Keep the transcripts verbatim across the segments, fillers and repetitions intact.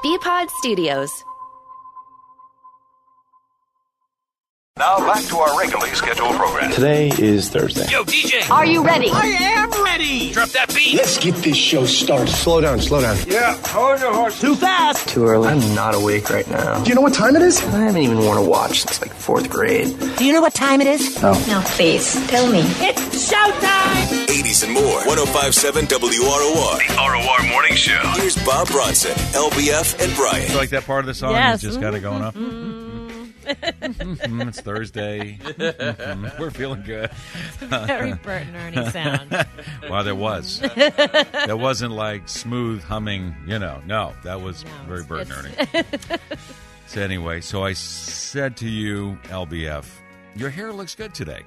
B-Pod Studios. Now back to our regularly scheduled program. Today is Thursday. Yo, D J. Are you ready? I am ready. Drop that beat. Let's get this show started. Slow down, slow down. Yeah, hold your horse. Too fast. Too early. I'm not awake right now. Do you know what time it is? I haven't even worn a watch since like fourth grade. Do you know what time it is? No. No, please, tell me. It's showtime. eighties and more. one oh five point seven W R O R. The R O R Morning Show. Here's Bob Bronson, L B F, and Brian. You like that part of the song? Yes. You just got it going up. Mm-hmm. Mm, it's Thursday. Mm, we're feeling good. Very Bert and Ernie sound. Well, there was. That wasn't like smooth humming, you know. No, that was No, very it's- Bert and Ernie. So anyway, so I said to you, L B F, your hair looks good today.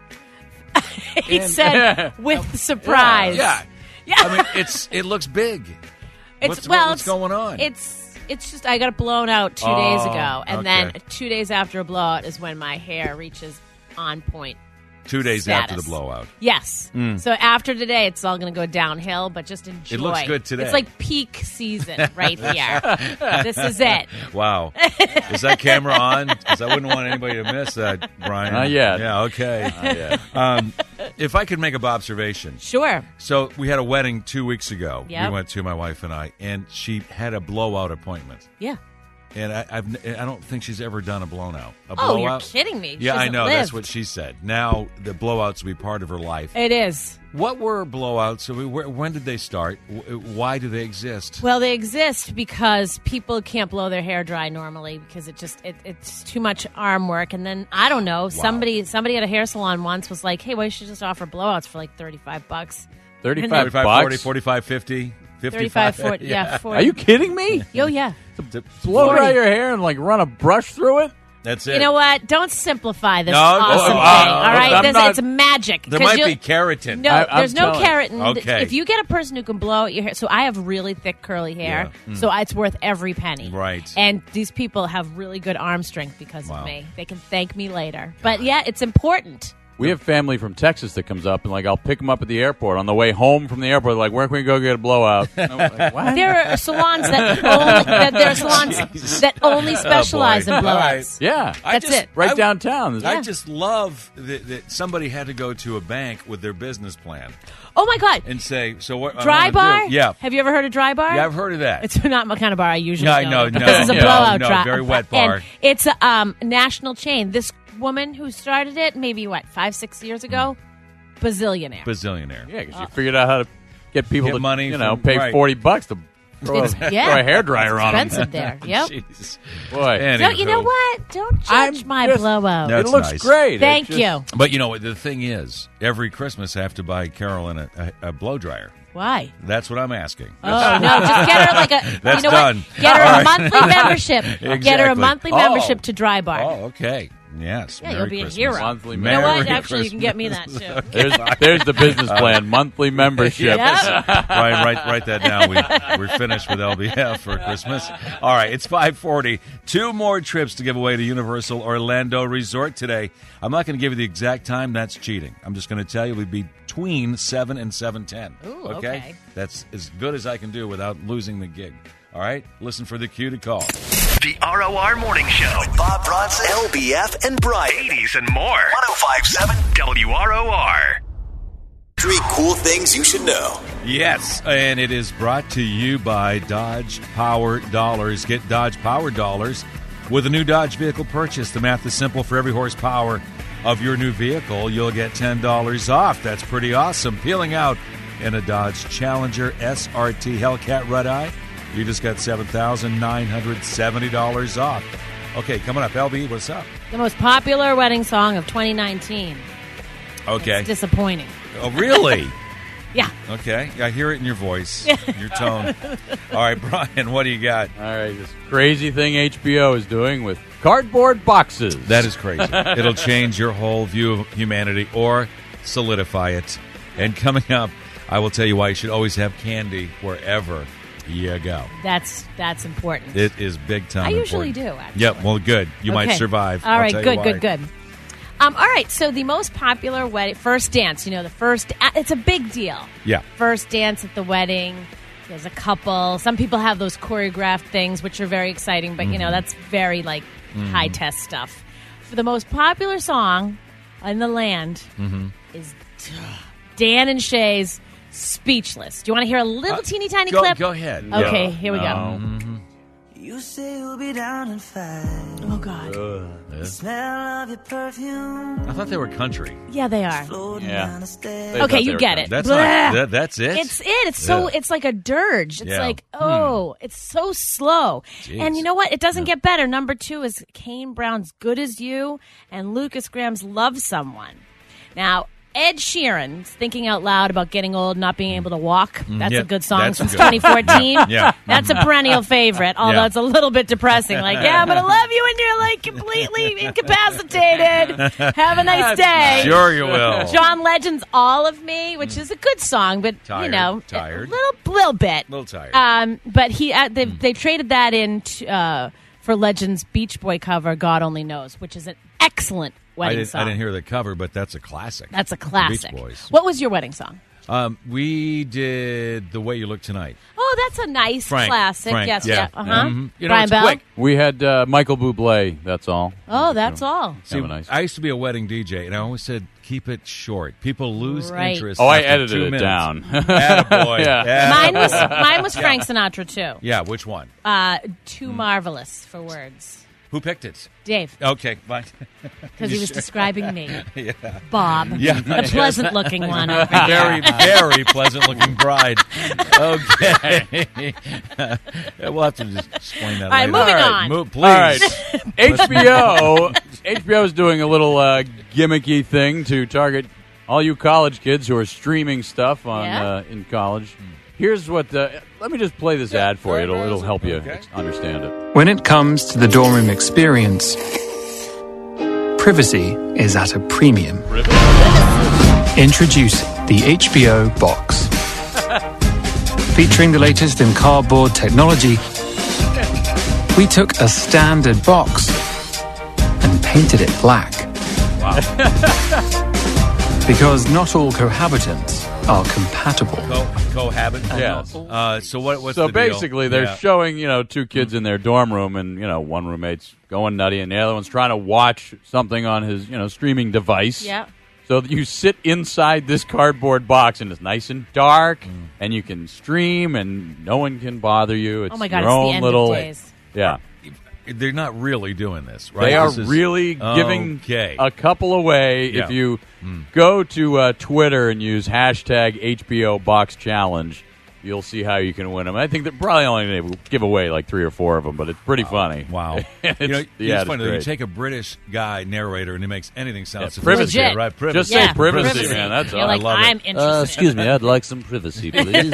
He And- said with surprise. Yeah. Yeah. I mean, it's it looks big. It's what's, well, what's it's, going on? It's it's just I got it blown out two Oh, days ago, and okay. then two days after a blowout is when my hair reaches on point. Two days status. after the blowout. Yes. Mm. So after today, it's all going to go downhill, but just enjoy. It looks good today. It's like peak season right here. This is it. Wow. Is that camera on? Because I wouldn't want anybody to miss that, Brian. Not yet. Yeah, okay. Not yet. Um, if I could make a observation. Sure. So we had a wedding two weeks ago. Yep. We went to, my wife and I, and she had a blowout appointment. Yeah. And I, I've, I don't think she's ever done a blown out. A Oh, blowout. you're kidding me. She Yeah, I hasn't know. That's lived. what she said. Now the blowouts will be part of her life. It is. What were blowouts? So we, where, when did they start? W- Why do they exist? Well, they exist because people can't blow their hair dry normally because it just it, it's too much arm work. And then I don't know, somebody somebody at a hair salon once was like, "Hey, why don't you just offer blowouts for like thirty-five bucks?" thirty-five thirty-five, bucks? forty, forty-five, fifty, thirty-five, fifty-five. forty, yeah, forty. Are you kidding me? Oh, yeah. Blow forty. dry your hair and like run a brush through it? That's it. You know what? Don't simplify this No, awesome no, thing. uh, all right, I'm This, not- it's magic. There 'Cause might you'll- be keratin. No, I- I'm there's no telling- keratin. Okay. If you get a person who can blow out your hair, so I have really thick curly hair, Yeah. Mm. so it's worth every penny. Right. And these people have really good arm strength because Wow. of me. They can thank me later. But yeah, it's important. We have family from Texas that comes up, and like I'll pick them up at the airport on the way home from the airport. Like, where can we go get a blowout? I'm like, what? There are salons that only that there are salons that only specialize Oh, in boy. All right. blowouts. Yeah, I That's just- it. right I- downtown. I just love that, that somebody had to go to a bank with their business plan Oh my God! and say, "So what?" I Dry wanna bar? do- Yeah, Have you ever heard of dry bar? yeah, I've heard of that. It's not my kind of bar I usually Yeah, I go know, to, but no, this is a no, blowout no, dry- very wet bar. And it's a um, national chain. This woman who started it, maybe, what, five, six years ago? Bazillionaire. Bazillionaire. Yeah, because you figured out how to get people Get to money you know, from- pay right. forty bucks to throw, a, It's- yeah. throw a hairdryer on them. Expensive there. Yep. Jeez. Boy, Don't, you know Anywho. what? Don't judge I'm my just- blowout. No, it That's looks nice. great. Thank It's just- you. But you know what? The thing is, every Christmas I have to buy Carolyn a, a, a blow dryer. Why? That's what I'm asking. Oh, no, just get her like a, That's you know done. what? Get her All a right. monthly membership. Get her a Exactly. monthly Oh. membership to Dry Bar. Oh, okay. Yes. Yeah, Merry you'll be Christmas. a hero. Monthly You know what? Merry Actually, you can get me that, Christmas. too. There's, there's the business plan, monthly membership. Yep. Brian, write, write that down. We, we're finished with L B F for Christmas. All right, it's five forty. Two more trips to give away to Universal Orlando Resort today. I'm not going to give you the exact time. That's cheating. I'm just going to tell you we'd be between seven and seven ten. Ooh, okay. That's as good as I can do without losing the gig. All right? Listen for the cue to call. The R O R Morning Show. With Bob Bronson, L B F, and Brian. eighties and more. one oh five point seven W R O R. Three cool things you should know. Yes, and it is brought to you by Dodge Power Dollars. Get Dodge Power Dollars with a new Dodge vehicle purchase. The math is simple. For every horsepower of your new vehicle, you'll get ten dollars off. That's pretty awesome. Peeling out in a Dodge Challenger S R T Hellcat Red-Eye, you just got seven thousand nine hundred seventy dollars off. Okay, coming up, L B, what's up? The most popular wedding song of twenty nineteen. Okay. It's disappointing. Oh, really? Yeah. Okay, I hear it in your voice, your tone. All right, Brian, what do you got? All right, this crazy thing H B O is doing with cardboard boxes. That is crazy. It'll change your whole view of humanity or solidify it. And coming up, I will tell you why you should always have candy wherever you go. That's that's important. It is big time. I usually important. do, actually. Yep, well, good. You might Okay. survive. All I'll right, tell you good, why. good, good. Um, all right, so the most popular wedding, first dance, you know, the first, uh, it's a big deal. Yeah. First dance at the wedding. There's a couple. Some people have those choreographed things, which are very exciting, but, you know, that's very, like, Mm-hmm. high-test stuff. For the most popular song in the land Mm-hmm. is Dan and Shay's Speechless. Do you want to hear a little Uh, teeny tiny go, clip? Go ahead. Okay, Yeah. here we go. Mhm. You say you'll be down in five. Oh, God. Uh, Smell of your perfume. I thought they were country. Yeah, they are. Floating Yeah. down the stairs. They Okay, thought you they were get country. it. That's Blah. not. That, that's it. It's it. It's so. Yeah. It's like a dirge. It's Yeah. like oh, it's so slow. Jeez. And you know what? It doesn't get better. Number two is Kane Brown's "Good as You" and Lucas Graham's "Love Someone." Now, Ed Sheeran's "Thinking Out Loud About Getting Old, Not Being Able to Walk." That's yeah, a good song that's since good. twenty fourteen. Yeah. That's a perennial favorite, although Yeah. it's a little bit depressing. Like, yeah, I'm gonna love you when you're like completely incapacitated. Have a nice day. Sure you will. John Legend's "All of Me," which is a good song, but Tired, you know, tired. a little, little bit, Little tired. Um, but he uh, they they traded that in t- uh, for Legend's Beach Boy cover, "God Only Knows," which is an excellent I wedding didn't, song. I didn't hear the cover, but that's a classic. That's a The classic. Beach Boys. What was your wedding song? Um, we did "The Way You Look Tonight." Oh, that's a nice Frank. classic. Frank, yes, yeah. yeah. Uh huh. Mhm. You know, Brian it's Bell. quick. We had uh, Michael Bublé. That's all. Oh, that's all. See, Have a nice- I used to be a wedding D J, and I always said, keep it short. People lose Right. interest. Oh, I after edited two it minutes. down. Attaboy. Yeah. Mine was mine was Frank Sinatra too. Yeah, which one? Uh, too Hmm. marvelous for words. Who picked it? Dave, Okay, fine. because he was describing me. yeah. Bob, Yeah. the pleasant-looking one. Over here. Very, very pleasant-looking bride. Okay. We'll have to just explain that All right, later. moving All right, on. Move, please. All right. H B O H B O is doing a little uh, gimmicky thing to target all you college kids who are streaming stuff on Yeah. uh, in college. Here's what the, let me just play this ad for you. It'll, it'll help you Okay. understand it. When it comes to the dorm room experience, privacy is at a premium. Introduce the H B O Box. Featuring the latest in cardboard technology, we took a standard box and painted it black. Wow. Because not all cohabitants are compatible. Co- cohabit. Yes. Uh, so what? What's So the deal? basically, they're Yeah. showing, you know, two kids in their dorm room, and, you know, one roommate's going nutty, and the other one's trying to watch something on his, you know, streaming device. Yeah. So that you sit inside this cardboard box, and it's nice and dark, Mm. and you can stream, and no one can bother you. It's Oh my God, your it's own the end little, of days. Yeah. They're not really doing this, right? They are This is- really giving Okay. a couple away. Yeah. If you go to uh, Twitter and use hashtag H B O Box Challenge, you'll see how you can win them. I think they're probably only going to give away like three or four of them, but it's pretty funny. Wow. it's, you know, yeah, it's funny. it's You great. take a British guy narrator and he makes anything sound Yeah, sophisticated, privacy. right? Privacy. Just say Yeah, privacy, privacy. man. That's You're all. like, I love I'm it. interested. excuse me, I'd like some privacy, please.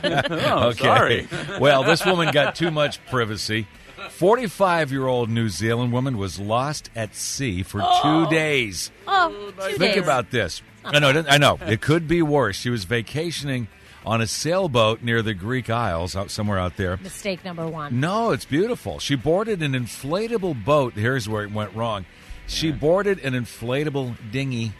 oh, Okay. sorry. Well, this woman got too much privacy. forty-five-year-old New Zealand woman was lost at sea for two days. Oh, two Think days. about this. I know, it doesn't- I know. It could be worse. She was vacationing on a sailboat near the Greek Isles, out somewhere out there. Mistake number one. No, it's beautiful. She boarded an inflatable boat. Here's where it went wrong. She boarded an inflatable dinghy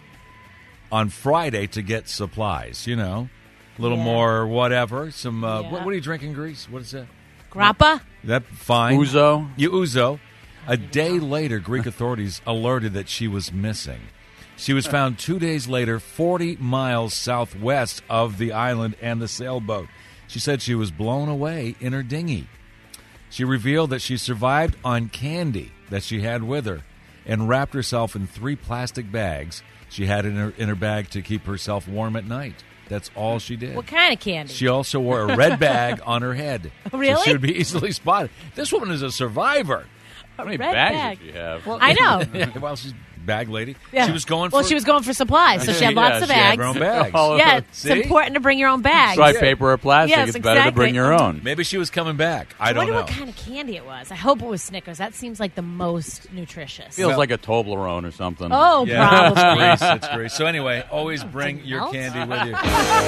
on Friday to get supplies, you know. A little Yeah. more whatever. Some uh, Yeah. what, what do you drink in Greece? What is that? Grappa? That fine. Uzo. You ouzo. A day later, Greek authorities alerted that she was missing. She was found two days later, forty miles southwest of the island and the sailboat. She said she was blown away in her dinghy. She revealed that she survived on candy that she had with her and wrapped herself in three plastic bags she had in her, in her bag to keep herself warm at night. That's all she did. What kind of candy? She also wore a red bag on her head. Really? So she would be easily spotted. This woman is a survivor. How many Red bags bag. did you have? I know. Yeah, well, she's bag lady. Yeah. She was going for Well, she was going for supplies, so she had Yeah, lots of she had bags. her own bags. All of Yeah, her- it's See? important to bring your own bag. Dry paper or plastic. Yes, it's better to bring exactly. your own. Maybe she was coming back. I I don't wonder know. what kind of candy it was. I hope it was Snickers. That seems like the most nutritious. Feels Well- like a Toblerone or something. Oh, Yeah, probably. it's Greece. It's Greece. So anyway, always bring your melt? candy with you.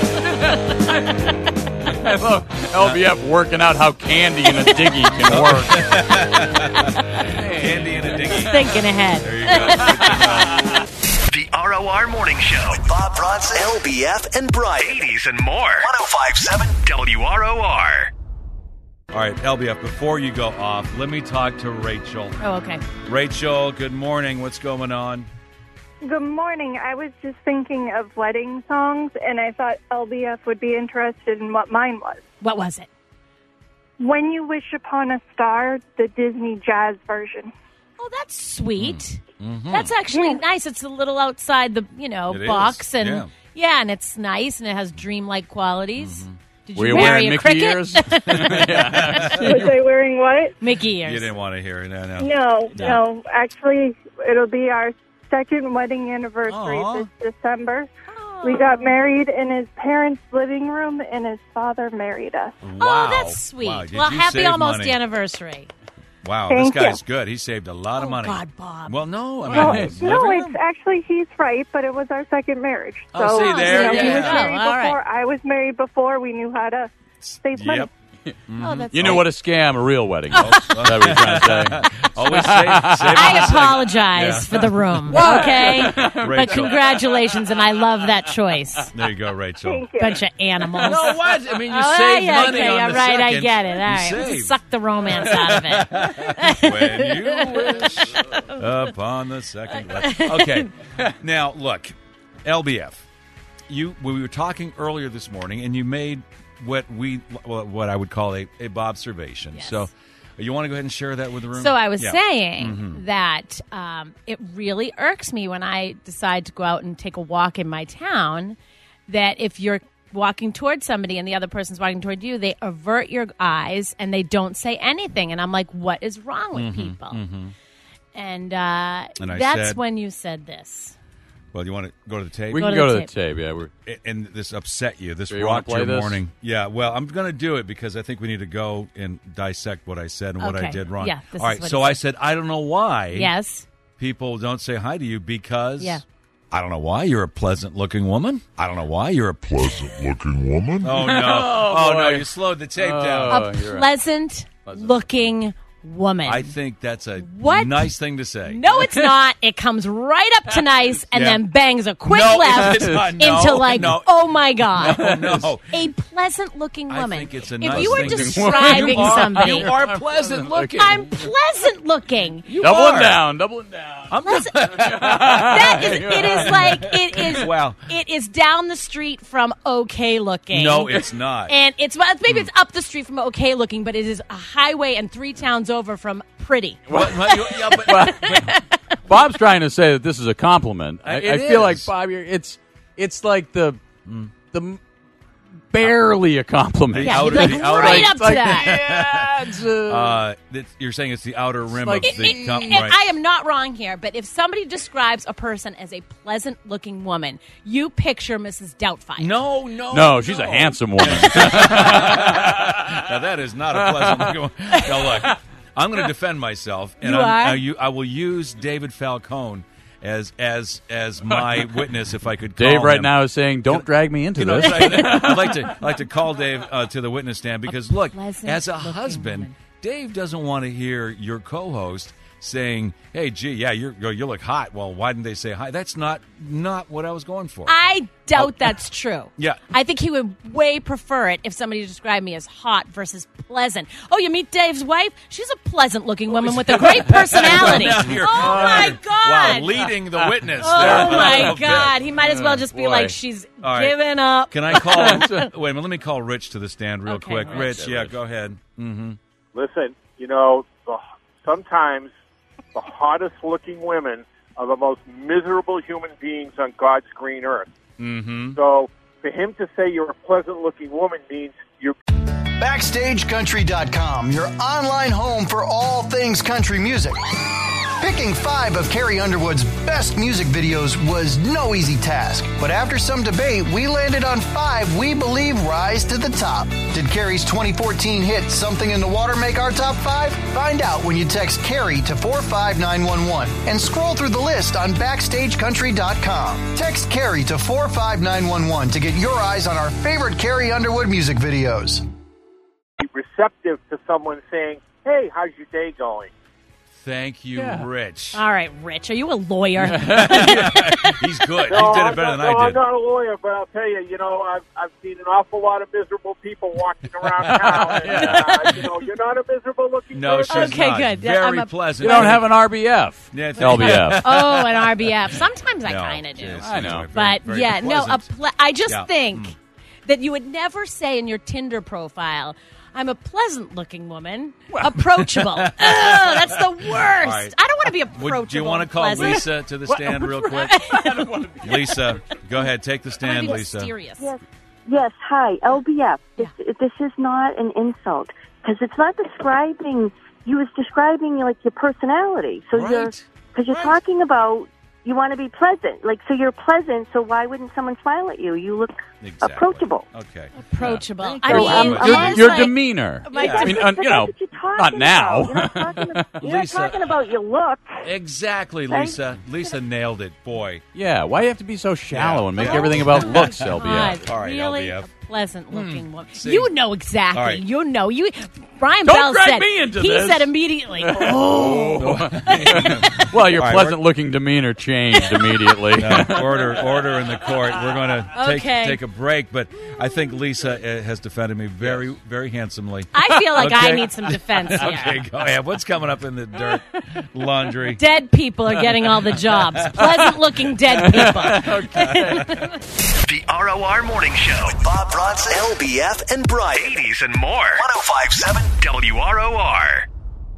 I love L B F working out how candy in a dinghy can work. Candy in a dinghy. Thinking ahead. There you go. The R O R Morning Show. With Bob Bronson, L B F, and Brian. eighties and more. one oh five point seven W R O R. All right, L B F, before you go off, let me talk to Rachel. Oh, okay. Rachel, good morning. What's going on? Good morning. I was just thinking of wedding songs, and I thought L B F would be interested in what mine was. What was it? When You Wish Upon a Star, the Disney jazz version. Oh, that's sweet. Mm-hmm. That's actually nice. It's a little outside the, you know, It box. is, and yeah. yeah, and it's nice, and it has dreamlike qualities. Mm-hmm. Did Were you you marry wearing a Mickey cricket? ears? Was I wearing what? Mickey ears. You didn't want to hear it. No, no. No, No. no. Actually, it'll be our second wedding anniversary Aw. this December. We got married in his parents' living room, and his father married us. Oh, Wow. that's sweet. Wow, did Well, you happy save almost money? anniversary. Wow, Thank this guy's you. good. He saved a lot of Oh, money. God, Bob. Well, no, I mean, Well, his no, living it's room? actually, he's right, but it was our second marriage. Oh, so, see, there you know, you he was go. married Oh, all before. right. I was married before. We knew how to save money. Yep. Oh, that's You know nice. what a scam a real wedding is. Is that what you're trying to say? Always save, save I money. apologize Yeah. for the room, okay? But Rachel. congratulations, and I love that choice. There you go, Rachel. Thank you. Bunch of animals. No, what? I mean, you Oh, saved yeah, money okay, on yeah, the right, I second. get it. All You right, let's saved. suck the romance out of it. When you wish upon the second. Okay. Now, look, L B F, you we were talking earlier this morning, and you made what we what I would call a, a Bobservation. Yes. So, you want to go ahead and share that with the room? So I was Yeah. saying Mhm. that um, it really irks me when I decide to go out and take a walk in my town, that if you're walking towards somebody and the other person's walking toward you, they avert your eyes and they don't say anything. And I'm like, what is wrong with Mhm, people? mhm. And, uh, And I that's said- when you said this. Well, you want to go to the tape? We Go can to go the to the tape. tape. Yeah, we're A- and this upset you. This So you wanna rocked play your this? morning. Yeah, well, I'm going to do it because I think we need to go and dissect what I said and what I Okay. did wrong. Yeah, this All is right, what so he I said. said, I don't know why Yes. people don't say hi to you because Yeah. I don't know why you're a pleasant-looking woman. I don't know why you're a Pleasant-looking woman. Oh, no. Oh, oh, no, boy. you slowed the tape Oh. down. A you're right. pleasant looking woman. I think that's a What? nice thing to say. No, it's not. It comes right up to nice and Yeah. then bangs a quick No, left it's not. No, into like, no. oh my God. No, no. A pleasant looking I woman. think it's a if nice you were thing to- describing You are- somebody, You are pleasant-looking. I'm pleasant looking. You doubling are. down, doubling down. I'm Pleasant. that is, it is like, it is, Wow. it is down the street from okay looking. No, it's not. And it's, well, maybe it's up the street from okay looking, but it is a highway and three towns over from pretty. What- what- you- yeah, but- Bob's trying to say that this is a compliment. I, It I feel like is. Bob, you're, it's it's like the the barely a compliment. The Yeah, outer- like the outer- right It's up to like, that. Yeah, it's, uh, Uh, that- you're saying it's the outer rim like- of the It- com- and right. I am not wrong here, but if somebody describes a person as a pleasant-looking woman, you picture Missus Doubtfire. No, no, no, she's a handsome woman. Now that is not a pleasant looking one. Now look, I'm going to defend myself, and You I'm, are? uh, you, I will use David Falcone as as as my witness if I could. Call Dave right him. now is saying, "Don't drag me into You know, this." I'd I'd like to I'd like to call Dave uh, to the witness stand because look, pleasant as a looking husband, woman. Dave doesn't want to hear your co-host saying, "Hey, gee, yeah, you're you look hot." Well, why didn't they say hi? That's not not what I was going for. I doubt that's true. Yeah. I think he would way prefer it if somebody described me as hot versus pleasant. Oh, you meet Dave's wife? She's a pleasant-looking woman with a great personality. Now Oh, you're- my God. Wow, leading the witness. Oh, there. my Okay. God. He might as well just be boy. like, she's All right. giving up. Can I call? wait a minute. Let me call Rich to the stand real Okay, quick. Rich. Rich, yeah, go ahead. Mm-hmm. Listen, you know, the, sometimes the hottest-looking women are the most miserable human beings on God's green earth. Mm-hmm. So for him to say you're a pleasant-looking woman means you're... Backstage Country dot com, your online home for all things country music. Picking five of Carrie Underwood's best music videos was no easy task, but after some debate, we landed on five we believe rise to the top. Did Carrie's twenty fourteen hit Something in the Water make our top five? Find out when you text Carrie to four five nine one one and scroll through the list on Backstage Country dot com. Text Carrie to four five nine one one to get your eyes on our favorite Carrie Underwood music videos. receptive to someone saying, hey, how's your day going? Thank you, Yeah. Rich. All right, Rich, are you a lawyer? He's good. No, he did I'm it better not, than no, I I'm did. not a lawyer, but I'll tell you, you know, I've, I've seen an awful lot of miserable people walking around town. And, uh, you know, you're not a miserable-looking No, person. she's Okay, not. good. Very I'm a- pleasant. You don't have an R B F. Yeah, thank L B F. Oh, an R B F. Sometimes I No, kind of do. yes, I know. very- But very yeah, no, a pleasant. ple- I just Yeah. think Mm. that you would never say in your Tinder profile, I'm a pleasant-looking woman, approachable. Ugh, that's the worst. right. I don't want to be Would, approachable. do you want to and call pleasant. Lisa to the stand real quick? Lisa, go ahead. Take the I stand, want to be Lisa. mysterious. Yes, yes. Hi, L B F. This, this is not an insult because it's not describing you. It's describing like your personality. So Right. you're because you're talking about you want to be pleasant. Like so, you're pleasant. So why wouldn't someone smile at you? You look Exactly. approachable. Okay. Approachable. Yeah. I So, mean, um, Your, honestly, your demeanor. My- Yeah. I mean, But uh, that's you know, what you're talking not now. about. You're not talking about, you're not Lisa. talking about your look. Exactly, Right? Lisa. Lisa nailed it. Boy. Yeah, why do you have to be so shallow Yeah. and make Yeah. everything about looks, L B F? God, All right, really L B F. a pleasant-looking woman. see. You know exactly. All right. You know. You. Brian Don't Bell drag said me into he this. said immediately. Oh, Well, your All right, pleasant-looking demeanor changed immediately. No, order, order in the court. We're going to take Okay. take a break, but I think Lisa uh, has defended me very, very handsomely. I feel like I Okay. need some defense here. Okay, go ahead. What's coming up in the dirt laundry? Dead people are getting all the jobs. Pleasant-looking dead people. The R O R Morning Show. With Bob Bronson, L B F, and Brian. eighties and more. one oh five point seven W R O R.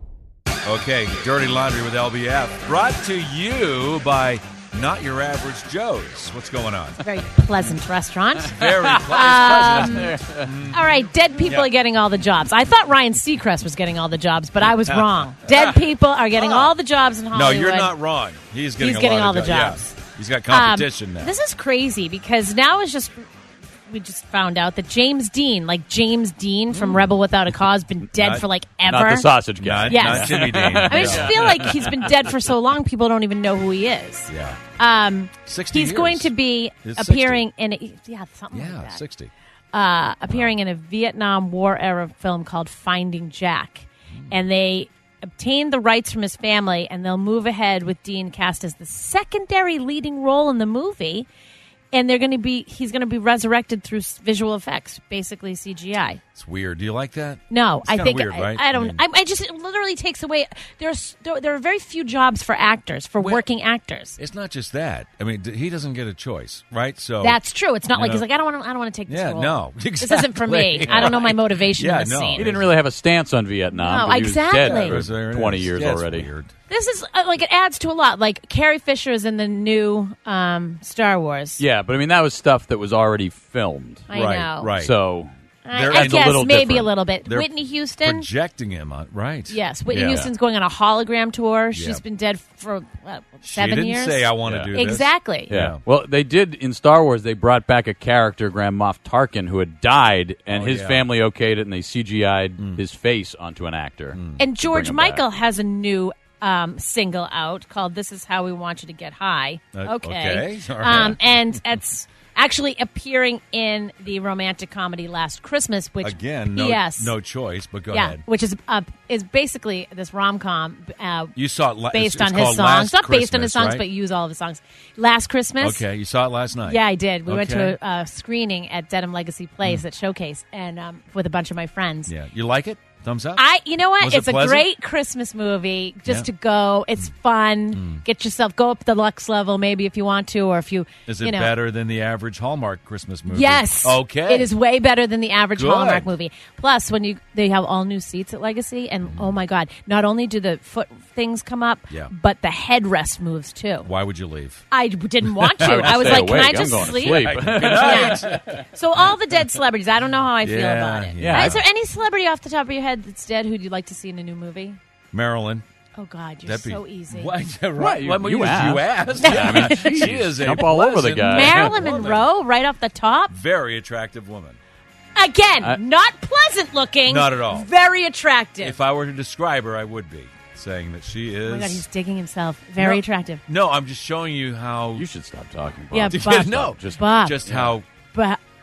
Okay, Dirty Laundry with L B F. Brought to you by Not Your Average Joe's. What's going on? Very pleasant restaurant. Very pleasant. Um, all right, dead people Yeah. are getting all the jobs. I thought Ryan Seacrest was getting all the jobs, but I was wrong. Dead people are getting all the jobs in No, Hollywood. you're not wrong. He's getting, He's a getting lot all of the jo- jobs. Yeah. He's got Um, competition now. This is crazy because now it's just we just found out that James Dean, like James Dean from Rebel Without a Cause, been dead Not- for like ever. Not the sausage guy. Not, Yes. not Jimmy Dean. I mean, I just feel like he's been dead for so long, people don't even know who he is. Yeah. Um, sixty he's years. going to be It's appearing in a, yeah something Yeah, like that. sixty. Uh, appearing in a Vietnam War era film called Finding Jack, and they obtained the rights from his family, and they'll move ahead with Dean cast as the secondary leading role in the movie. And they're going to be he's going to be resurrected through s- visual effects, basically C G I. It's weird. Do you like that? No, It's I kinda think weird, I, right? I don't. I mean- I, I just it literally takes away. There's there, there are very few jobs for actors for Well, working actors. It's not just that. I mean, d- he doesn't get a choice, right? So That's true. It's not you like know. he's like I don't want to. I don't want to take this Yeah, role. no, This isn't for me. exactly. I don't know my motivation Yeah, in this no. scene. He didn't really have a stance on Vietnam. No, but he was exactly. dead There for it twenty is. years Yeah, it's already. weird. This is uh, like it adds to a lot. Like Carrie Fisher is in the new um, Star Wars. Yeah, but I mean that was stuff that was already filmed. I right, know. right. So I, They're- I it's a guess little maybe different. a little bit. They're Whitney Houston. projecting him on right. Yes, Whitney Yeah. Houston's going on a hologram tour. She's Yeah. been dead for what, She seven didn't years. say I want to Yeah. do this. Exactly. yeah. Yeah. Well, they did in Star Wars. They brought back a character, Grand Moff Tarkin, who had died, and Oh, his yeah. family okayed it, and they C G I'd his face onto an actor. And George him Michael back. has a new um, single out called "This Is How We Want You to Get High." Uh, okay, okay. All right. um, and it's actually appearing in the romantic comedy Last Christmas, which Again, no, yes, no choice. But go yeah, ahead. which is uh, is basically this rom com. Uh, You saw it la- based it's- on it's his called songs, Last not based on his Christmas, songs, right? but use all of his songs. Last Christmas. Okay, you saw it last night. Yeah, I did. We went Okay. to a, a screening at Dedham Legacy Place at Showcase, and um, with a bunch of my friends. Yeah, you like it? Thumbs up. I, you know what? Was it It's a pleasant? great Christmas movie just Yeah. to go. It's fun. Get yourself go up the Lux level, maybe if you want to, or if you. Is you it know. better than the average Hallmark Christmas movie? Yes. Okay. It is way better than the average Good. Hallmark movie. Plus, when you they have all new seats at Legacy, and oh my God, not only do the foot things come up, Yeah. but the headrest moves too. Why would you leave? I didn't want to. I would I was stay like, can awake. I I'm just going to sleep? sleep. Good night. Yeah. So all the dead celebrities. I don't know how I feel Yeah, about it. yeah. Is there any celebrity off the top of your head that's dead who'd you like to see in a new movie? Marilyn. Oh God, you're That'd be- so easy. What? right. What? You- Well, you you asked. asked. Yeah, I mean, she is a Jump all over the pleasant, guy. Marilyn woman. Monroe, right off the top. Very attractive woman. Again, I- not pleasant looking. Not at all. Very attractive. If I were to describe her, I would be saying that she is. Oh my God, he's digging himself. Very No. attractive. No, I'm just showing you how. You should stop talking. Bob. Yeah, Yeah, Bob. no, Just Bob. just how But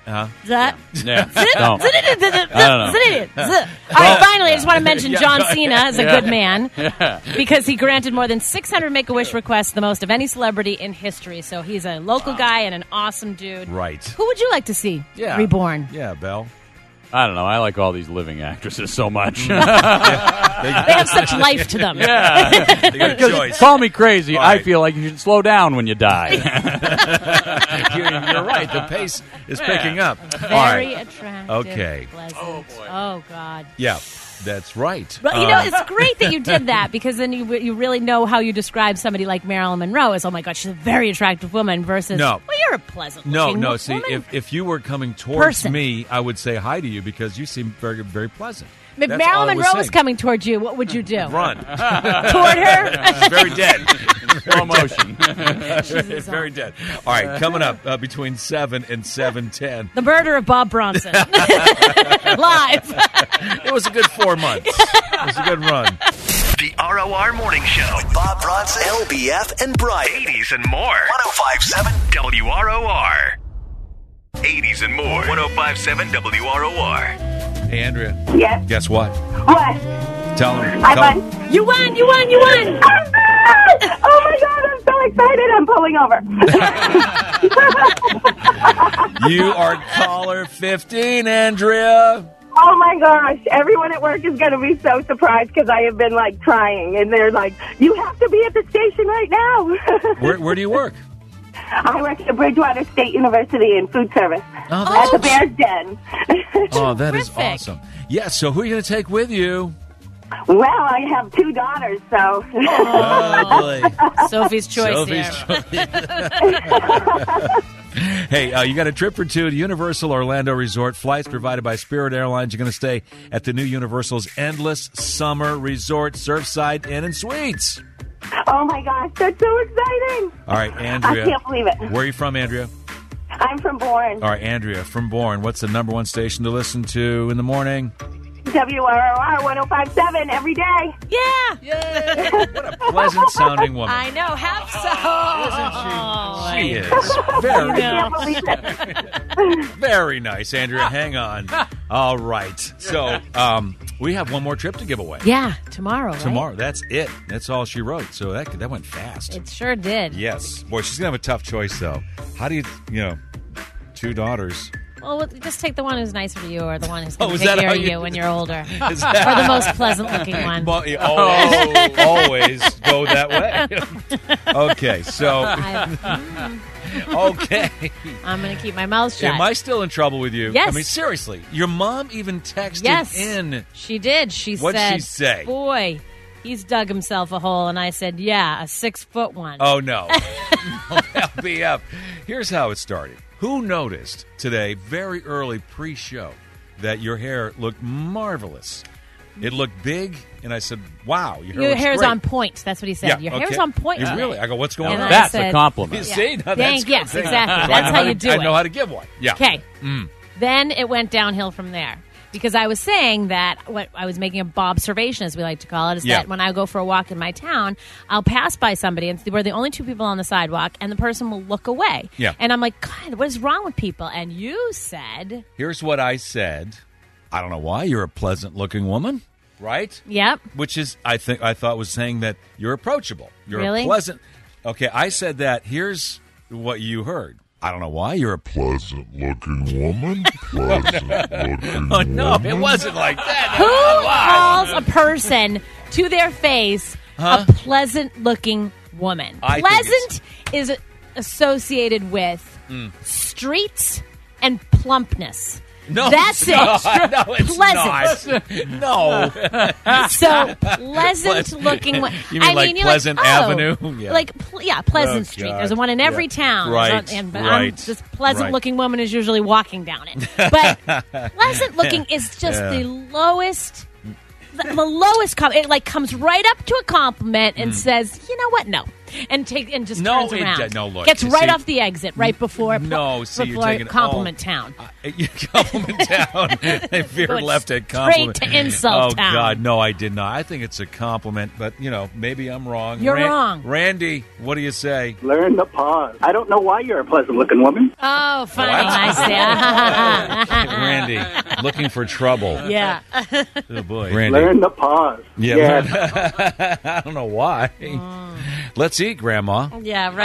Uh-huh. That. Yeah. Zit- Don't. zit- zit- zit- zit- I don't know. zit- zit- All right, finally, I just want to mention Yeah, John go ahead. Cena is a Yeah. good man Yeah. because he granted more than six hundred Make-A-Wish requests, the most of any celebrity in history. So he's a local guy and an awesome dude. Right. Who would you like to see Yeah. reborn? Yeah, Belle. I don't know. I like all these living actresses so much. They have such life to them. Yeah. They got a choice. Call me crazy. All I right. feel like you should slow down when you die. you're, you're right. The pace is Yeah. picking up. Very All right. attractive. Okay. Pleasant. Oh, boy. Oh, God. Yeah, that's right. But, you know, Um, it's great that you did that because then you you really know how you describe somebody like Marilyn Monroe as, oh, my God, she's a very attractive woman versus, No. well, you're a pleasant No, looking no. woman. See, if, if you were coming towards Person. me, I would say hi to you because you seem very, very pleasant. If That's all I Marilyn was Monroe was saying. coming towards you, what would you do? Run. Toward her? She's very dead. Slow motion. She's very dead. All right, coming up uh, between seven and seven ten. The murder of Bob Bronson. Live. It was a good four months. It was a good run. The R O R Morning Show. With Bob Bronson, L B F, and Brian. eighties and more. one oh five seven W R O R. eighties and more. one oh five seven W R O R. Hey, Andrea. Yes. Guess what? What? Tell him. I tell won. him. You won, you won, you won. Oh, my God, I'm so excited. I'm pulling over. You are caller fifteen, Andrea. Oh, my gosh. Everyone at work is going to be so surprised because I have been, like, trying. And they're like, you have to be at the station right now. Where, where do you work? I work at Bridgewater State University in food service. Oh, at the Bear's Den. Oh, that is Terrific. awesome. Yeah, so who are you going to take with you? Well, I have two daughters, so. Oh, boy. Sophie's choice Sophie's here. Hey, uh, you got a trip for two to Universal Orlando Resort. Flights provided by Spirit Airlines. You're going to stay at the new Universal's Endless Summer Resort, Surfside Inn and Suites. Oh, my gosh. That's so exciting. All right, Andrea. I can't believe it. Where are you from, Andrea? I'm from Bourne. All right, Andrea, from Bourne. What's the number one station to listen to in the morning? W R O R one oh five seven every day. Yeah. Yay. What a pleasant sounding woman. I know. Have some. She is. Very, I can't believe it. very nice, Andrea. Hang on. All right. So, um, we have one more trip to give away. Yeah, tomorrow, right? Tomorrow. That's it. That's all she wrote. So that that went fast. It sure did. Yes. Boy, she's going to have a tough choice, though. How do you, you know, two daughters. Well, we'll just take the one who's nicer to you or the one who's Oh, going is to take that care how of you- you when you're older. Is that- Or the most pleasant-looking one. Well, you always, always go that way. Okay, so. I- Okay. I'm going to keep my mouth shut. Am I still in trouble with you? Yes. I mean, seriously, your mom even texted Yes. in. She did. She What'd said, she say? boy, he's dug himself a hole. And I said, yeah, a six-foot one. Oh, no. L B F. Here's how it started. Who noticed today, very early pre-show, that your hair looked marvelous? It looked big, and I said, wow, your hair Your looks hair's great. on point. That's what he said. Yeah, Your okay. hair's on point. You today. really? I go, what's going And on? I That's said- a compliment. You see? Now, Thank- that's yes, good. exactly. So I That's know how to- you do I it. know how to give one. Yeah. Okay. Mm. Then it went downhill from there. Because I was saying that what I was making a observation, as we like to call it, is Yeah. that when I go for a walk in my town, I'll pass by somebody and we're the only two people on the sidewalk, and the person will look away. Yeah. And I'm like, God, what is wrong with people? And you said, Here's what I said. I don't know why. You're a pleasant-looking woman, right? yep. Which is, I think, I thought was saying that you're approachable. You're Really? a pleasant. Okay, I said that. Here's what you heard. I don't know why. You're a Pleasant-looking woman. Pleasant-looking Oh, no, woman. it wasn't like that. Who calls a person to their face Huh? a pleasant-looking woman? I think Pleasant is associated with Mm. streets and plumpness. No, That's it's it. not. No, it's Pleasant. not. No. So pleasant looking. wo- You mean I like mean, you're Pleasant like, oh, Avenue? Yeah. Like pl- yeah, Pleasant Oh, Street. God. There's one in every Yeah. town. Right, And, but right, I'm, this pleasant right. looking woman is usually walking down it. But pleasant looking is just Yeah. the lowest. The, the lowest com- it like comes right up to a compliment and Mm. says, "You know what? No, and take and just No, turns it around. do- no, look, Gets you right see- off the exit, right before No, see, you're before taking Compliment oh, Town. Uh, you compliment Town. They veered Going left at straight compliment. to Insult oh, Town. God, no, I did not. I think it's a compliment, but, you know, maybe I'm wrong. You're wrong. Randy, what do you say? Learn to pause. I don't know why you're a pleasant-looking woman. Oh, funny. What? I see. Randy, looking for trouble. Yeah. Oh, boy. Randy. Learn to pause. Yeah. Yeah. I don't know why. Mm. Let's eat, Grandma. Yeah,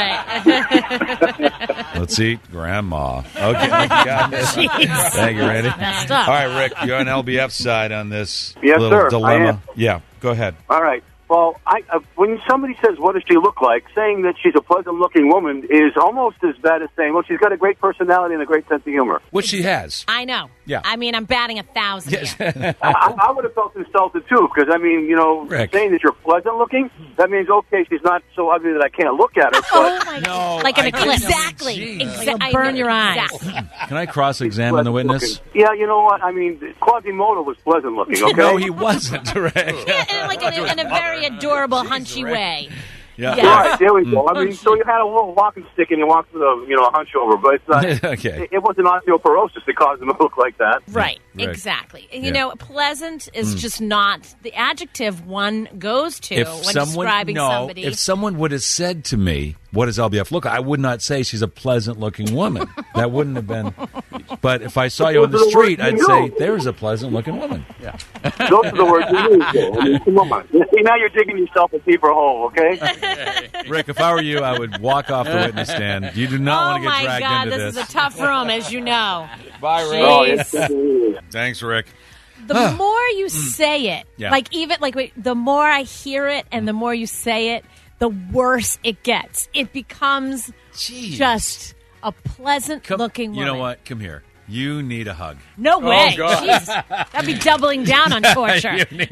right. Let's eat, Grandma. Okay, got this. Jeez. Thank you, Randy. Messed up. All right, Rick, you're on L B F side on this Yes, little sir, I dilemma. am. Yeah, go ahead. All right. Well, I, uh, when somebody says, what does she look like, saying that she's a pleasant-looking woman is almost as bad as saying, well, she's got a great personality and a great sense of humor. Which she has. I know. Yeah. I mean, I'm batting a thousand Yes. here. I, I would have felt insulted, too, because, I mean, you know, Rick. saying that you're pleasant-looking, that means, okay, she's not so ugly that I can't look at her. But Oh, my No, God. Like an I eclipse. didn't- Exactly. Jeez. Exa- It'll I burn know your eyes. exactly. Can I cross-examine the witness? pleasant-looking. Yeah, you know what? I mean, Quasimodo was pleasant-looking, okay? No, he wasn't, Rick. Yeah, in, like in, a- in a very adorable, hunchy way. Yeah. Yeah. Right, there we go. I mean, so you had a little walking stick and you walked with a, you know, a hunch over, but it's not, Okay. it, it wasn't osteoporosis that caused him to look like that. Right, Right. exactly. You Yeah. know, pleasant is Mm. just not the adjective one goes to If when someone, describing no, somebody. if someone would have said to me, what does L B F look like? I would not say she's a pleasant-looking woman. That wouldn't have been. But if I saw you on the Those are the street, words I'd you say, use. there's a pleasant-looking woman. Yeah. Those are the words you use, though. I mean, come on. See, now you're digging yourself a deeper hole, okay? Rick, if I were you, I would walk off the witness stand. You do not oh want to get my dragged God, into this this. is a tough room, as you know. Bye, Rick. Oh, Jeez. it's- Thanks, Rick. The more you say it, Yeah. like even like wait, the more I hear it, and the more you say it, the worse it gets. It becomes Jeez. just a pleasant-looking You woman. know what? Come here. You need a hug. No way. God. Jeez. That'd be doubling down on torture. You need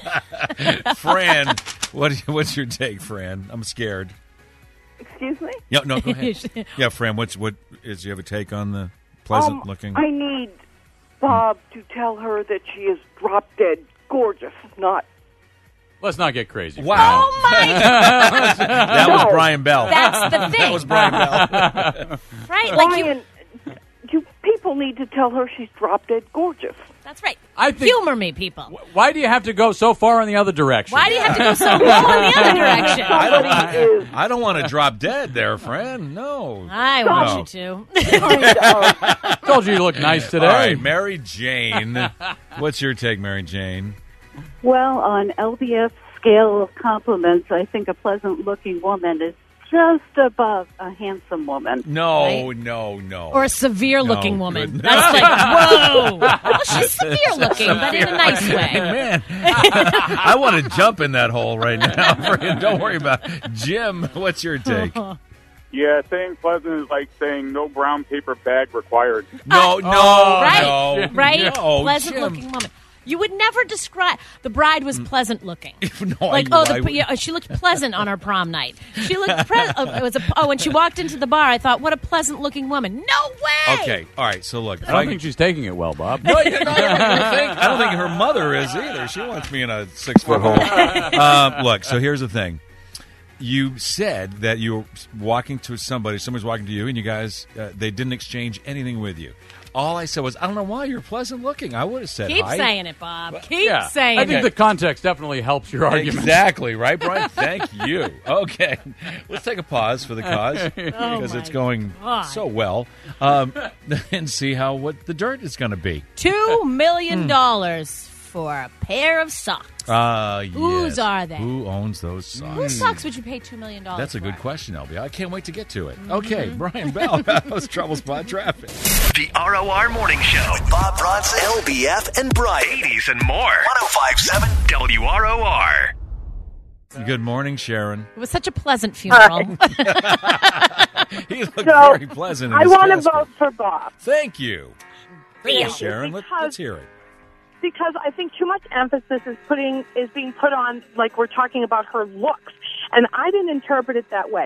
a- Fran, what, what's your take, Fran? I'm scared. Excuse me? Yeah, no, go ahead. Yeah, Fran, what's what is you have a take on the pleasant Um, looking? I need Bob to tell her that she is drop dead gorgeous, not. Let's not get crazy. Wow. Oh my! That was Brian Bell. That's the thing. That was Brian Bell. Right? Like you. Brian, you people need to tell her she's drop dead gorgeous. That's right. I think- Humor me, people. Why do you have to go so far in the other direction? Why do you have to go so low in the other direction? I don't, I, I don't want to drop dead there, Fran. No. I No. want you to. Told you you look nice today. All right, Mary Jane. What's your take, Mary Jane? Well, on L B F's scale of compliments, I think a pleasant-looking woman is just above a handsome woman. No, Right? no, no. Or a severe-looking No, woman. good. That's like, whoa. Well, she's severe-looking, but in a nice way. Man, I want to jump in that hole right now. Fran. Don't worry about it. Jim, what's your take? Yeah, saying pleasant is like saying no brown paper bag required. No, no, right, no. right? No, Pleasant-looking Jim. woman. You would never describe the bride was pleasant looking. No, Like I, oh, I the, would- yeah, she looked pleasant on our prom night. She looked pre- oh, it was a, oh, when she walked into the bar, I thought, what a pleasant looking woman. No way. Okay, all right. So look, if I don't I think she's taking it well, Bob. No, you- no, I, don't think, I don't think her mother is either. She wants me in a six foot hole. Um, look, so here's the thing. You said that you were walking to somebody, somebody's walking to you, and you guys, uh, they didn't exchange anything with you. All I said was, I don't know why you're pleasant looking. I would have said Keep hi. saying it, Bob. Keep Yeah. saying I think it. the context definitely helps your argument. Exactly, right, Brian? Thank you. Okay. Let's take a pause for the cause Oh, because it's my going God. so well um, and see how what the dirt is going to be. Two million dollars for a pair of socks. Uh, Whose yes. are they? Who owns those socks? Whose socks would you pay two million dollars? That's a good for? question, L B. I can't wait to get to it. Mm-hmm. Okay, Brian Bell, how's Trouble Spot Traffic? The R O R Morning Show with Bob Bronson, L B F, and Brian. eighties and more. one oh five point seven W R O R. Good morning, Sharon. It was such a pleasant funeral. He looked So, very pleasant in I his want to casket. vote for Bob. Thank you. Thank you, Yeah. Sharon. Let, Because- let's hear it. Because I think too much emphasis is putting is being put on, like we're talking about her looks, and I didn't interpret it that way.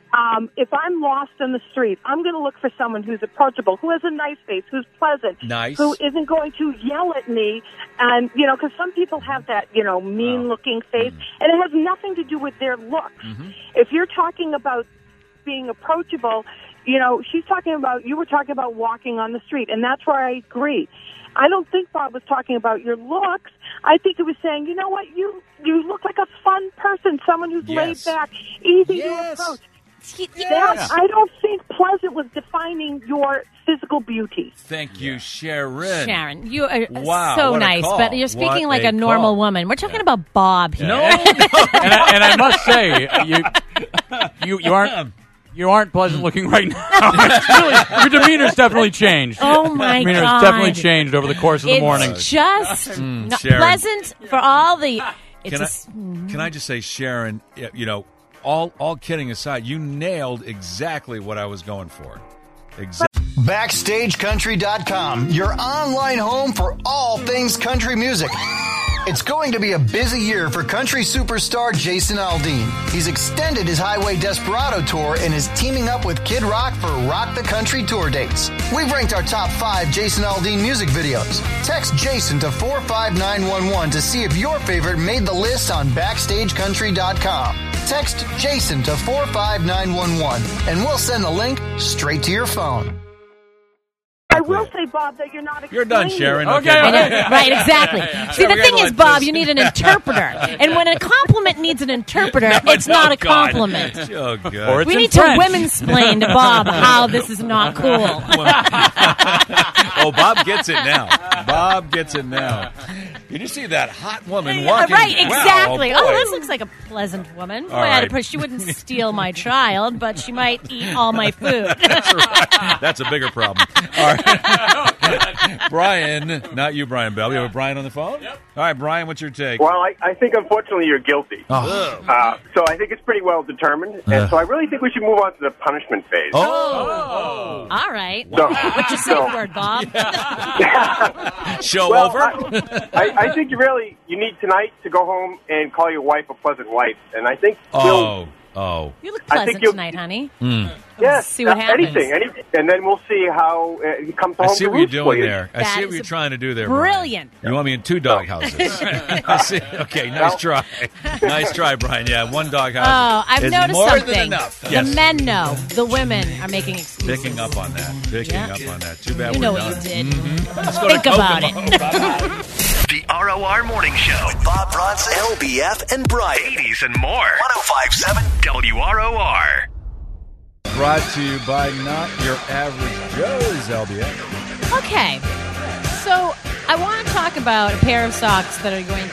Um, if I'm lost on the street, I'm going to look for someone who's approachable, who has a nice face, who's pleasant, Nice. who isn't going to yell at me. And, you know, because some people have that, you know, mean-looking face, and it has nothing to do with their looks. Mm-hmm. If you're talking about being approachable, you know, she's talking about, you were talking about walking on the street, and that's where I agree. I don't think Bob was talking about your looks. I think it was saying, you know what, you you look like a fun person, someone who's Yes. laid back, easy Yes. to approach. Yes. That, I don't think pleasant was defining your physical beauty. Thank you, Sharon. Sharon, you are Wow, so what a nice, call. but you're speaking What like a a normal call. woman. We're talking about Bob here. No, and, I, and I must say, you you you aren't you aren't pleasant looking right now. It's really, your demeanor's definitely changed. Oh my demeanor's God. definitely changed over the course of the It's morning. just Mm, not Sharon. pleasant for all the. It's Can a I, s- can I just say, Sharon, y- you know, all all kidding aside, you nailed exactly what I was going for. Exactly. Backstage Country dot com, your online home for all things country music. It's going to be a busy year for country superstar Jason Aldean. He's extended his Highway Desperado tour and is teaming up with Kid Rock for Rock the Country tour dates. We've ranked our top five Jason Aldean music videos. Text Jason to four five nine one one to see if your favorite made the list on Backstage Country dot com. Text Jason to four five nine one one and we'll send the link straight to your phone. I will say, Bob, that you're not explaining You're done, Sharon. it. Okay. I know, right, exactly. See, Yeah, the we thing gotta is, let Bob, this- you need an interpreter. And when a compliment needs an interpreter, it's not a God. compliment. Oh, God. Or it's We in need French. to women-splain to Bob how this is not cool. Oh, Bob gets it now. Bob gets it now. Did you see that hot woman Yeah, walking? right, Wow, exactly. oh, oh, boy. this looks like a pleasant woman. Boy, All I had to right. push. She wouldn't steal my child, but she might eat all my food. That's right. That's a bigger problem. All right. Brian, not you, Brian Bell. We have a Brian on the phone? Yep. All right, Brian, what's your take? Well, I, I think unfortunately you're guilty. Oh. Uh, so I think it's pretty well determined, and Uh. so I really think we should move on to the punishment phase. Oh. All right. So- What's your safe so- word, Bob? Show well, over? I, I, I think you really you need tonight to go home and call your wife a pleasant wife, and I think Oh. we'll, Oh. You look I pleasant think you'll- tonight, honey. Mm. yes, see what uh, happens. anything, any, and then we'll see how uh, he comes home. I see to what you're roost for doing you. there. I That see is what you're a trying to do there, Brian. Brilliant. You want me in two dog houses. I see. Okay, nice try. Nice try, Brian. Yeah, one dog house Oh, I've is noticed more something. than enough. The Yes. men know. The women are making excuses. Picking up on that. Picking Yeah. up on that. Too bad You we're know what done. you did. Mhm. Let's go to Think about it. Kokomo. Bye-bye. The R O R Morning Show. With Bob Bronson, L B F, and Brian. eighties and more. one oh five point seven W R O R. Brought to you by Not Your Average Joe's, L B F. Okay. So I want to talk about a pair of socks that are going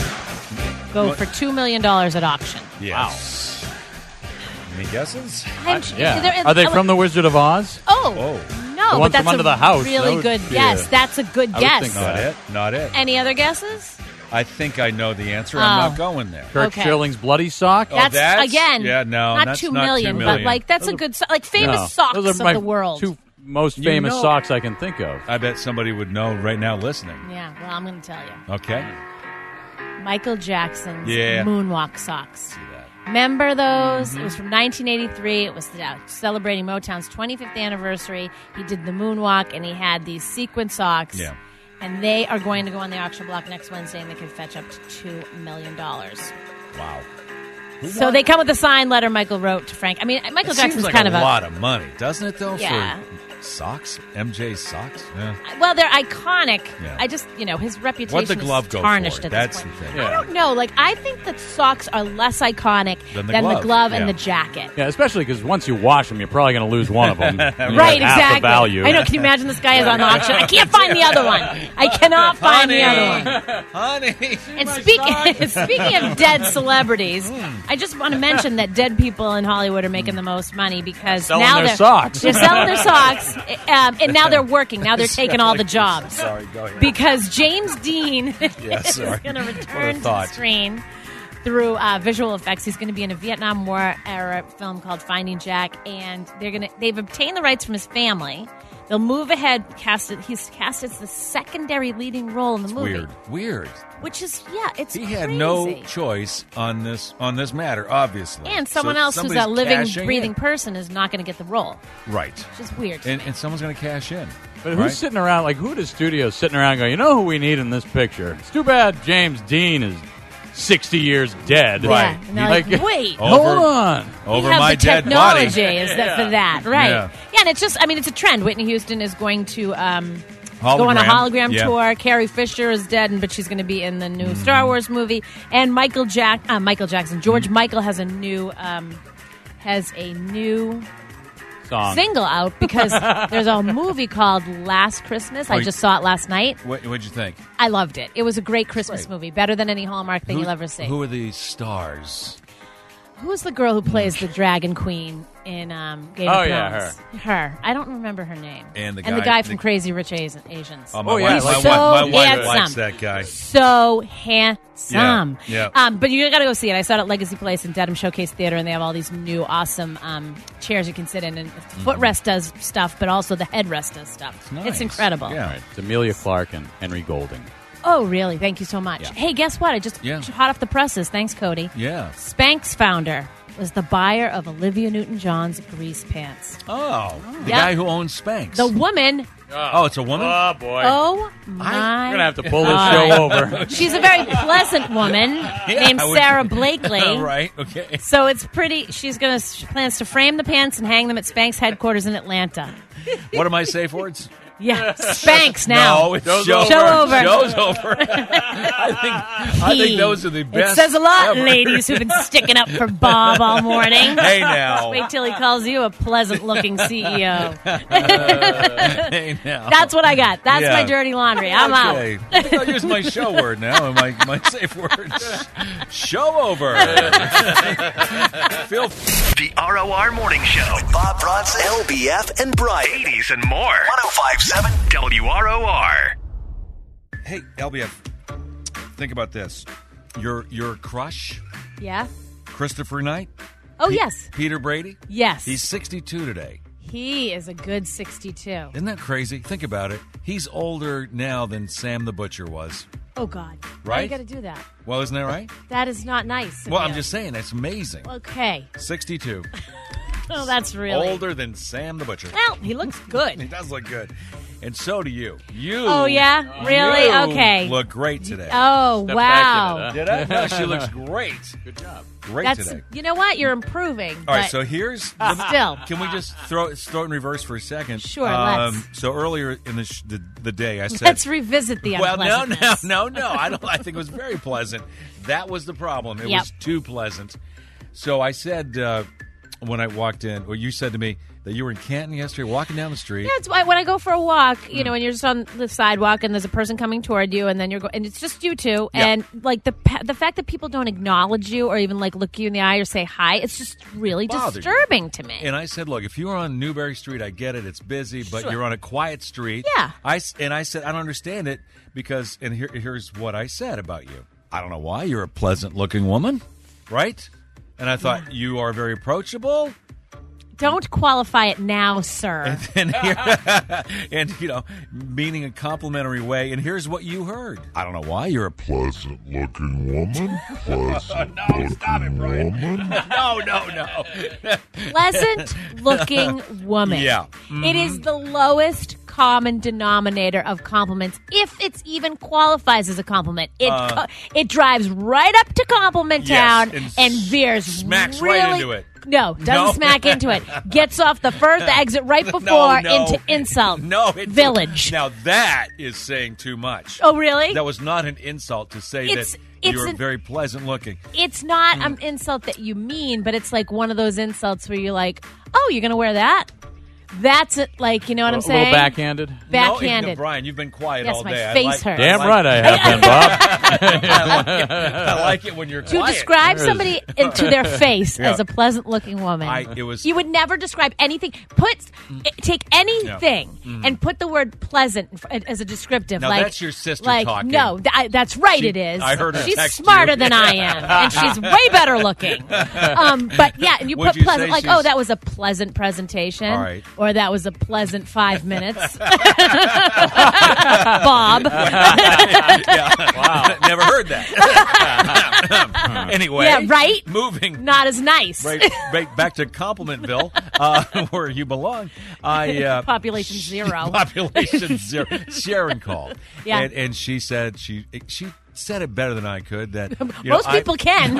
to go What? for two million dollars at auction. Yes. Any guesses? I'm- Yeah. they're- Are they uh, from The Wizard of Oz? Oh, Oh. no, The but ones that's from Under a the House. really That would good be guess. a- That's a good I would guess. think Not it. Not it. Any other guesses? I think I know the answer. I'm Oh. not going there. Kirk Okay. Schilling's Bloody Sock? Oh, That's, that's- again, yeah, no, not that's two not million, two but million. like that's a good, so- like famous No. socks Those are of my the world. two most You famous know- socks I can think of. I bet somebody would know right now listening. Yeah, well, I'm going to tell you. Okay. Michael Jackson's Yeah. moonwalk socks. Remember those? Mm-hmm. It was from nineteen eighty-three. It was uh, celebrating Motown's twenty-fifth anniversary. He did the moonwalk, and he had these sequin socks. Yeah. And they are going to go on the auction block next Wednesday, and they could fetch up to two million dollars. Wow. So they come with a signed letter Michael wrote to Frank. I mean, Michael It Jackson's seems like kind a of a lot of money, doesn't it? Though Yeah. for socks, M J socks. Yeah. well, they're iconic. Yeah. I just, you know, his reputation What'd the glove is go tarnished for? at That's this point. the thing. I don't know. Like, I think that socks are less iconic Than than the the glove. glove, Yeah. and the jacket. Yeah, especially because once you wash them, you're probably going to lose one of them. Right, half exactly. the value. I know. Can you imagine this guy is on auction? I can't find the other one. I cannot find the other one. Honey. And speaking speaking of dead celebrities, I just want to mention that dead people in Hollywood are making the most money because Selling now their they're socks. they're selling their socks, um, and now they're working. Now they're taking all the jobs. Sorry, go ahead. Because James Dean Yeah, is sorry. going to What a return to the thought. screen through uh, visual effects. He's going to be in a Vietnam War era film called Finding Jack, and they're going to they've obtained the rights from his family. They'll move ahead. Cast it. He's cast as the secondary leading role in the It's movie. weird. Weird. Which is yeah, it's He crazy. had no choice on this on this matter, obviously. And someone So else who's a somebody's living, cashing breathing in. person is not going to get the role. Right. Which is weird. to And, me. and someone's going to cash in. But who's right? sitting around, like, who at the studio is sitting around going, you know who we need in this picture? It's too bad James Dean is sixty years dead. Right. And they're like, wait. hold Over- on. Over we have my the dead technology body. is that for that, right? Yeah. Yeah. and it's just, I mean, it's a trend. Whitney Houston is going to um, go on a Hologram. hologram Yeah. tour. Carrie Fisher is dead, and but she's going to be in the new Star Wars movie. And Michael Jack, uh, Michael Jackson, George Michael has a new um, has a new. Song. single out because there's a movie called Last Christmas. I Oh, just saw it last night. What, what'd you think? I loved it. It was a great Christmas movie, better than any Hallmark thing Who- you'll ever see. Who are the stars? Who's the girl who plays the dragon queen in um, Game Oh, of yeah, Thrones? Her. I don't remember her name. And the and the guy- guy from the- Crazy Rich Asian- Asians. Oh, my Oh, yeah, wife, I like my, so wife, my wife handsome. likes that guy. So handsome. Yeah, yeah. Um, but you got to go see it. I saw it at Legacy Place and Dedham Showcase Theater, and they have all these new awesome um, chairs you can sit in. And the footrest does stuff, but also the headrest does stuff. It's, nice. incredible. All right. It's Amelia Clark and Henry Golding. Oh, really? Thank you so much. Yeah. Hey, guess what? I just Yeah. hot off the presses. Thanks, Cody. Yeah. Spanx founder was the buyer of Olivia Newton-John's grease pants. Oh, the Yep. guy who owns Spanx. The woman. Oh, it's a woman? Oh, boy. Oh, my. I'm going to have to pull this God. show over. She's a very pleasant woman named I would- Sarah Blakely. Right, okay. So it's pretty. She's going to she plans to frame the pants and hang them at Spanx headquarters in Atlanta. What are my safe words? Yeah, Spanx now. No, it's Show's show over. Show over. Show's over. I think I think those are the best. It says a lot, ever. ladies who've been sticking up for Bob all morning. Hey, now. Wait till he calls you a pleasant-looking C E O. Hey, now. That's what I got. That's Yeah. my dirty laundry. I'm okay. out. I think I'll use my show word now. and My my safe words. Show over. Feel The R O R Morning Show. With Bob Bronson, L B F, and Brian. eighties and more. one oh five seven W R O R. Hey, L B F. Think about this. Your your crush, Yeah? Christopher Knight. Oh, Pe- yes. Peter Brady. Yes. He's sixty-two today. He is a good sixty-two. Isn't that crazy? Think about it. He's older now than Sam the Butcher was. Oh, God. Why Right? you got to do that? Well, isn't that right? That is not nice. of Well, you. I'm just saying that's amazing. Okay. sixty-two. Oh, that's really. Older than Sam the Butcher. Well, he looks He good. does look good. And so do you. You. Oh, yeah? Really? you Okay. Look great today. Oh, Step wow. back into Did I? No, she looks great. Good job. Great That's, today. you know what? You're improving. All right, but so here's still. Can we just throw throw it in reverse for a second? Sure, let's. So earlier in the, sh- the the day, I said, Let's revisit the well, no, no, unpleasantness. no, no. I don't. I think it was very pleasant. That was the problem. It Yep. was too pleasant. So I said uh, when I walked in, or you said to me that you were in Canton yesterday, walking down the street. Yeah, it's why when I go for a walk, you know, and you're just on the sidewalk, and there's a person coming toward you, and then you're go- and it's just you two, Yeah. and like the pa- the fact that people don't acknowledge you or even like look you in the eye or say hi, it's just really Bothered you. disturbing to me. And I said, look, if you were on Newberry Street, I get it. It's busy, but Sure. you're on a quiet street. Yeah. I, s- and I said, I don't understand it because, and here, here's what I said about you. I don't know why. You're a pleasant-looking woman, right? And I thought, you are very approachable. Don't qualify it now, sir. And, here, and, you know, meaning a complimentary way. And here's what you heard. I don't know why. You're a Pleasant looking woman. Pleasant No, stop it, looking Brian. woman. No, no, no. Pleasant looking woman. Yeah. It is the lowest common denominator of compliments, if it's even qualifies as a compliment. It Uh, co- it drives right up to compliment Yes, town and and, s- veers smacks really, right into it. No, doesn't No. smack into it. Gets off the first exit right before No, no. into insult No, it's village. Now that is saying too much. Oh, really? That was not an insult to say It's- that it's you're an- very pleasant looking. It's not Mm. an insult that you mean, but it's like one of those insults where you're like, "Oh, you're gonna wear that?" That's it. Like, you know what I'm A saying? little backhanded. Backhanded. No, Brian, you've been quiet Yes, all my day. face I like, hurts. Damn I like, right I have been, Bob. I, like it. I like it when you're To quiet. describe somebody into their face Yeah. as a pleasant-looking woman, I- it was- you would never describe anything. Put take anything Yeah. Mhm. and put the word "pleasant" as a descriptive. Now, like that's your sister like, talking. No, th- I, that's right. She- it is. I heard her She's text you. smarter than I am, and she's way better looking. Um, but yeah, and you Would put you pleasant, say like, she's- oh, that was a pleasant presentation, All right. or or that was a pleasant five minutes. Bob. Yeah. Wow. Never heard that. Anyway. Yeah, right? Moving. Not as nice. Right, right back to Complimentville, uh, where you belong. I uh, Population zero. Population zero. Sharon called. Yeah. And, and she said she she said it better than I could. That you Most know, people I, can.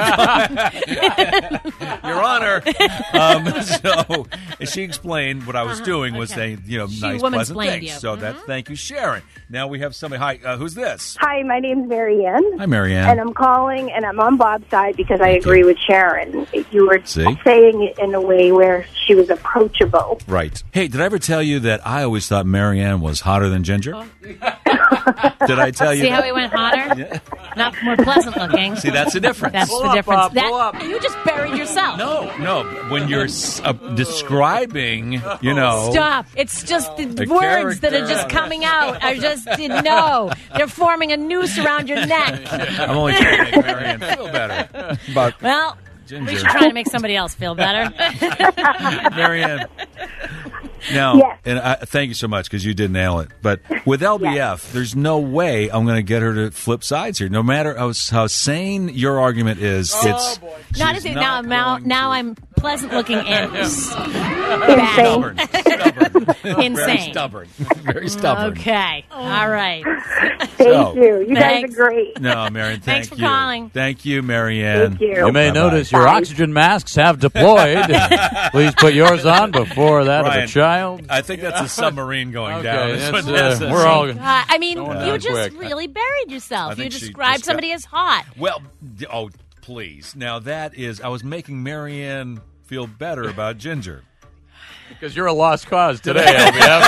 Your Honor. Um, so she explained what I was Uh-huh, doing was okay. saying, you know, She nice, woman-splained pleasant things. you. So that's thank you, Sharon. Now we have somebody. Hi, uh, who's this? Hi, my name's Marianne. Hi, Marianne. And I'm calling, and I'm on Bob's side because I agree with Sharon. You were See? saying it in a way where she was approachable. Right. Hey, did I ever tell you that I always thought Marianne was hotter than Ginger? Oh. Did I tell you See that? how he went hotter? Not more pleasant looking. See, that's the difference. That's Pull the up, difference. Bob, That- pull up. You just buried yourself. No, no. When you're uh, describing, you know. Stop. It's just the A words that are character. just coming out. I just didn't know. They're forming a noose around your neck. I'm only trying to make Marianne feel better. But Well, Ginger. at least you're trying to make somebody else feel better. Marianne. Now, Yes. and I, thank you so much because you did nail it. But with L B F, there's no way I'm going to get her to flip sides here. No matter how, how sane your argument is, Oh, it's Not she's as not now. Now, now I'm pleasant looking and stubborn. Stubborn. Very insane. stubborn. Very stubborn. Okay. All right. Thank So- you. You Thanks. guys are great. No, Marianne, thank Thanks for you. calling. Thank you, Marianne. Thank you. You may Bye-bye. notice your Bye. oxygen masks have deployed. Please put yours on before that of Brian, a child. I think that's a submarine going Okay, down. That's that's, what uh, this is. we're all- Uh, I mean, Going you down just quick. really buried I yourself. You think she described just got- somebody as hot. Well, d- oh, please. Now that is, I was making Marianne feel better about Ginger. Because you're a lost cause today, L B F.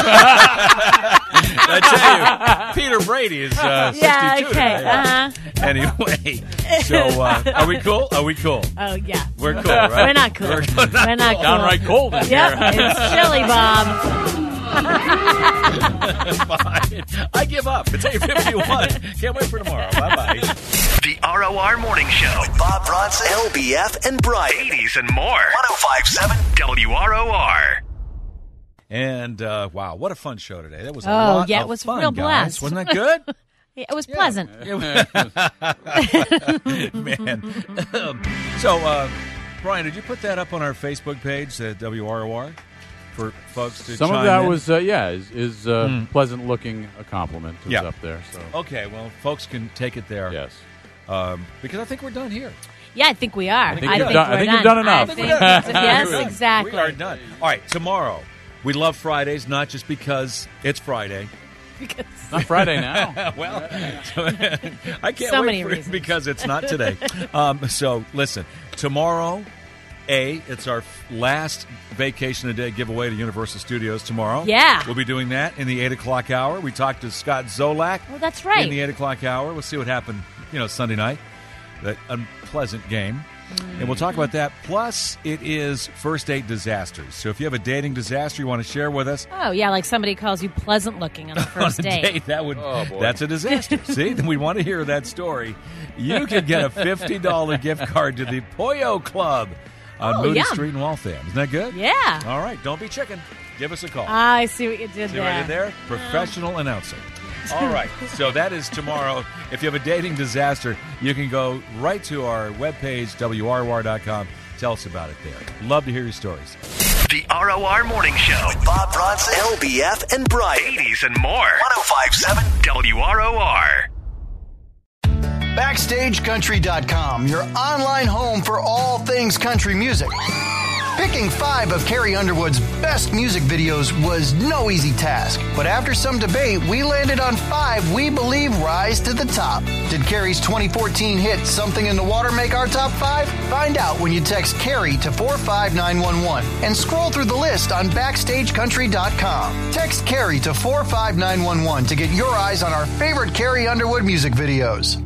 I tell you, Peter Brady is uh, Yeah, sixty-two okay, today. uh-huh. Anyway, so uh, are we cool? Are we cool? Oh, yeah. We're cool, right? We're not cool. We're, We're not cool. Downright cold in Yep, here. it's chilly, Bob. Fine. I give up. It's eight fifty-one. Can't wait for tomorrow. Bye-bye. The R O R Morning Show with Bob Bronson, L B F, and Brian. eighties and more. one oh five point seven W R O R. And, uh, wow, what a fun show today. That was a Oh, lot yeah, of it was fun, real guys. blast. Wasn't that good? Yeah, it was pleasant. Man. Um, so, uh, Brian, did you put that up on our Facebook page, uh, W R O R, for folks to Some of chime that in? was, uh, yeah, is, is uh, Mm. pleasant looking a compliment. It was Yeah. up there. So Okay, well, folks can take it there. Yes. Um, because I think we're done here. Yeah, I think we are. I think you've think done- I we're think you've done enough. I think it's- yes, We are- exactly. We are done. All right, tomorrow. We love Fridays, not just because it's Friday. Because not Friday now. Well, I can't So wait many for reasons. it because it's not today. um, so listen, tomorrow, A, it's our last Vacation a Day giveaway to Universal Studios tomorrow. Yeah. We'll be doing that in the eight o'clock hour. We talked to Scott Zolak. Oh, that's right. In the eight o'clock hour. We'll see what happened, you know, Sunday night. That unpleasant game. And we'll talk about that. Plus, it is first date disasters. So if you have a dating disaster you want to share with us, Oh, yeah, like somebody calls you pleasant looking on the first on a date. date, that would Oh, boy. that's a disaster. See, then we want to hear that story. You could get a fifty dollars gift card to the Pollo Club on Oh, Moody yum. Street in Waltham. Isn't that good? Yeah. All right, don't be chicken. Give us a call. I see what you did See what I there. did there? Professional announcer. All right, so that is tomorrow. If you have a dating disaster, you can go right to our webpage, W R O R dot com. Tell us about it there. Love to hear your stories. The R O R Morning Show with Bob Bronson, L B F, and Brian. eighties and more. one oh five point seven W R O R. Backstage Country dot com, your online home for all things country music. Picking five of Carrie Underwood's best music videos was no easy task, but after some debate, we landed on five we believe rise to the top. Did Carrie's twenty fourteen hit Something in the Water make our top five? Find out when you text Carrie to four five nine one one and scroll through the list on Backstage Country dot com. Text Carrie to four five nine one one to get your eyes on our favorite Carrie Underwood music videos.